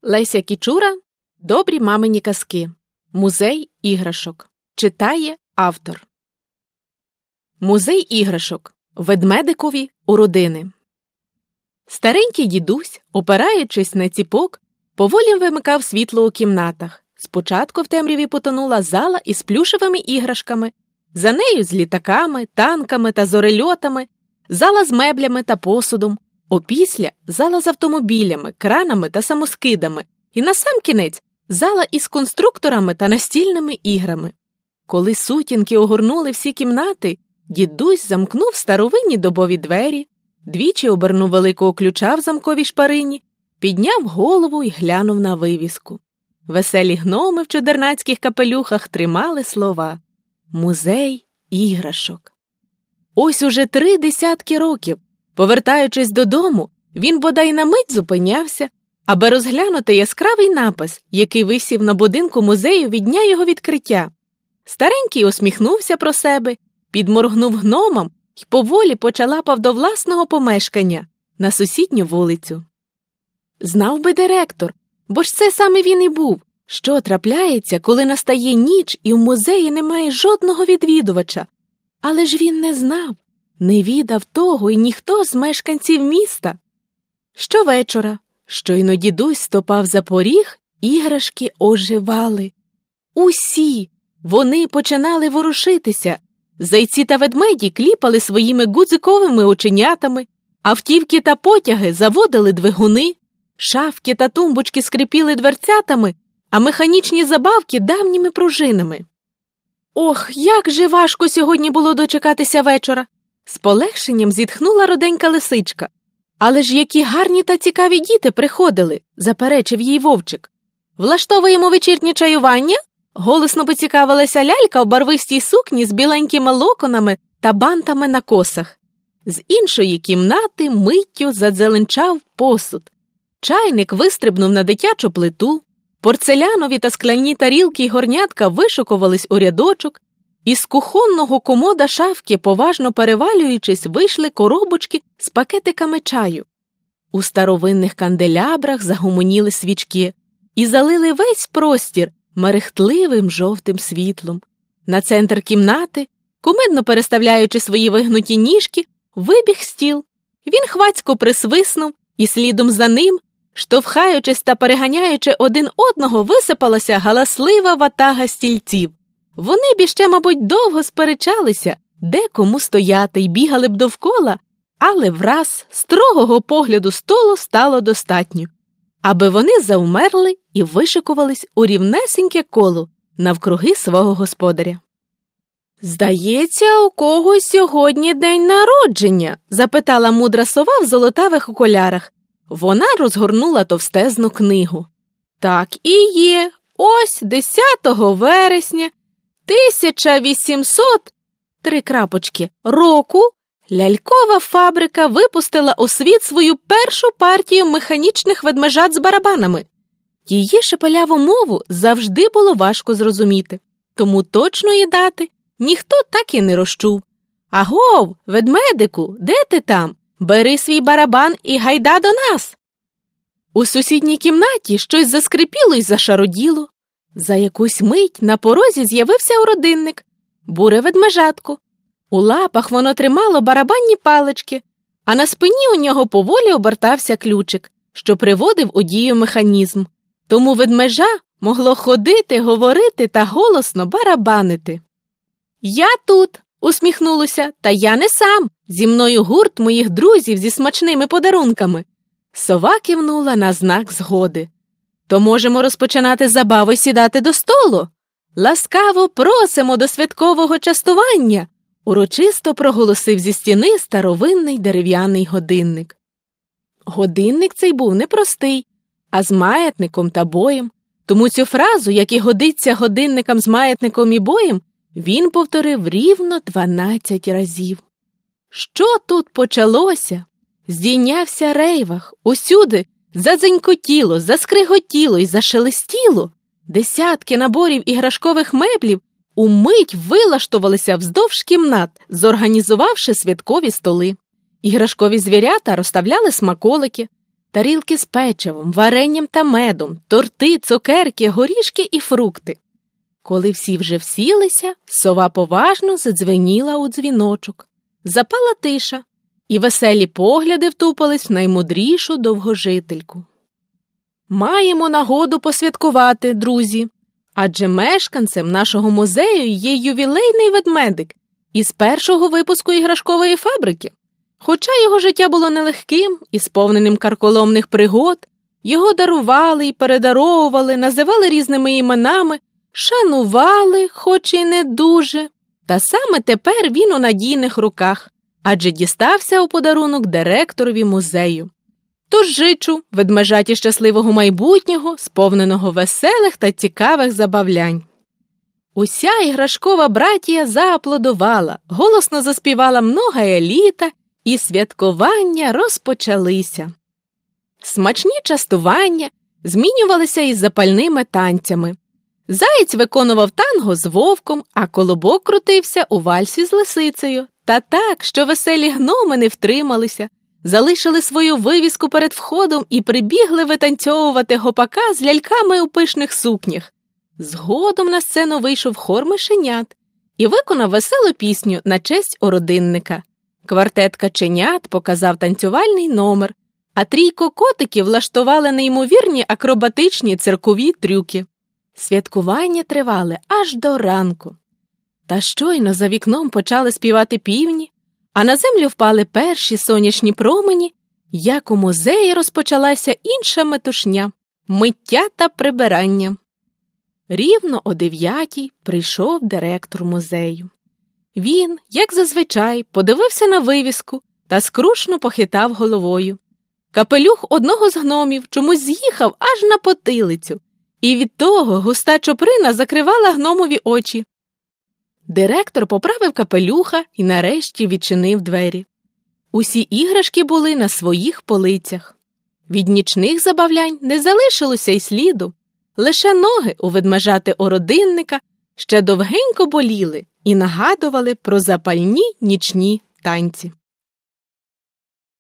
Леся Кічура «Добрі мамині казки. Музей іграшок». Читає автор. Музей іграшок. Ведмедикові у родини. Старенький дідусь, опираючись на ціпок, поволі вимикав світло у кімнатах. Спочатку в темряві потонула зала із плюшевими іграшками, за нею з літаками, танками та зорельотами, зала з меблями та посудом, опісля зала з автомобілями, кранами та самоскидами і насамкінець зала із конструкторами та настільними іграми. Коли сутінки огорнули всі кімнати, дідусь замкнув старовинні добові двері, двічі обернув великого ключа в замковій шпарині, підняв голову і глянув на вивіску. Веселі гноми в чудернацьких капелюхах тримали слова «Музей іграшок». Ось уже 3 десятки років, повертаючись додому, він бодай на мить зупинявся, аби розглянути яскравий напис, який висів на будинку музею від дня його відкриття. Старенький усміхнувся про себе, підморгнув гномам і поволі почалапав до власного помешкання на сусідню вулицю. Знав би директор, бо ж це саме він і був, що трапляється, коли настає ніч і в музеї немає жодного відвідувача. Але ж він не знав, не відав того і ніхто з мешканців міста. Щовечора, щойно дідусь ступав за поріг, іграшки оживали. Усі! Вони починали ворушитися. Зайці та ведмеді кліпали своїми гудзиковими оченятами, автівки та потяги заводили двигуни, шафки та тумбочки скрипіли дверцятами, а механічні забавки давніми пружинами. Ох, як же важко сьогодні було дочекатися вечора! З полегшенням зітхнула руденька лисичка. Але ж які гарні та цікаві діти приходили, заперечив їй вовчик. Влаштовуємо вечірнє чаювання? Голосно поцікавилася лялька в барвистій сукні з біленькими локонами та бантами на косах. З іншої кімнати миттю задзеленчав посуд. Чайник вистрибнув на дитячу плиту, порцелянові та скляні тарілки й горнятка вишукувались у рядочок, із кухонного комода шафки, поважно перевалюючись, вийшли коробочки з пакетиками чаю. У старовинних канделябрах загомоніли свічки і залили весь простір мерехтливим жовтим світлом. На центр кімнати, кумедно переставляючи свої вигнуті ніжки, вибіг стіл. Він хвацько присвиснув, і слідом за ним, штовхаючись та переганяючи один одного, висипалася галаслива ватага стільців. Вони б іще, мабуть, довго сперечалися, де кому стояти, й бігали б довкола, але враз строгого погляду столу стало достатньо, аби вони завмерли і вишикувались у рівнесеньке коло навкруги свого господаря. «Здається, у когось сьогодні день народження?» – запитала мудра сова в золотавих окулярах. Вона розгорнула товстезну книгу. «Так і є. Ось 10 вересня 1800 року лялькова фабрика випустила у світ свою першу партію механічних ведмежат з барабанами. Її шепеляву мову завжди було важко зрозуміти, тому точної дати ніхто так і не розчув. Агов, ведмедику, де ти там? Бери свій барабан і гайда до нас!» У сусідній кімнаті щось заскрипіло й зашароділо. За якусь мить на порозі з'явився уродинник, буре ведмежатко. У лапах воно тримало барабанні палички, а на спині у нього поволі обертався ключик, що приводив у дію механізм. Тому ведмежа могло ходити, говорити та голосно барабанити. «Я тут!» – усміхнулося. «Та я не сам! Зі мною гурт моїх друзів зі смачними подарунками!» Сова кивнула на знак згоди. «То можемо розпочинати забаву й сідати до столу? Ласкаво просимо до святкового частування!» – урочисто проголосив зі стіни старовинний дерев'яний годинник. Годинник цей був не простий, а з маятником та боєм. Тому цю фразу, як і годиться годинникам з маятником і боєм, він повторив рівно 12 разів. Що тут почалося? Здійнявся рейвах, усюди задзенькотіло, заскриготіло й зашелестіло. Десятки наборів іграшкових меблів умить вилаштувалися вздовж кімнат, зорганізувавши святкові столи. Іграшкові звірята розставляли смаколики. тарілки з печивом, варенням та медом, торти, цукерки, горішки і фрукти. Коли всі вже всілися, сова поважно задзвеніла у дзвіночок. Запала тиша, і веселі погляди втупились в наймудрішу довгожительку. Маємо нагоду посвяткувати, друзі, адже мешканцем нашого музею є ювілейний ведмедик із першого випуску іграшкової фабрики. Хоча його життя було нелегким і сповненим карколомних пригод, його дарували і передаровували, називали різними іменами, шанували, хоч і не дуже. Та саме тепер він у надійних руках, адже дістався у подарунок директорові музею. Тож жичу ведмежаті щасливого майбутнього, сповненого веселих та цікавих забавлянь. Уся іграшкова братія зааплодувала, голосно заспівала многая літа, і святкування розпочалися. Смачні частування змінювалися із запальними танцями. Заєць виконував танго з вовком, а колобок крутився у вальсі з лисицею. Та так, що веселі гноми не втрималися, залишили свою вивіску перед входом і прибігли витанцьовувати гопака з ляльками у пишних сукнях. Згодом на сцену вийшов хор мишенят і виконав веселу пісню на честь ородинника. Квартет каченят показав танцювальний номер, а трійко котиків влаштували неймовірні акробатичні циркові трюки. Святкування тривали аж до ранку. Та щойно за вікном почали співати півні, а на землю впали перші сонячні промені, як у музеї розпочалася інша метушня – миття та прибирання. Рівно о 9:00 прийшов директор музею. Він, як зазвичай, подивився на вивіску та скрушно похитав головою. Капелюх одного з гномів чомусь з'їхав аж на потилицю, і від того густа чуприна закривала гномові очі. Директор поправив капелюха і нарешті відчинив двері. Усі іграшки були на своїх полицях. Від нічних забавлянь не залишилося й сліду. Лише ноги у ведмежати ородинника ще довгенько боліли і нагадували про запальні нічні танці.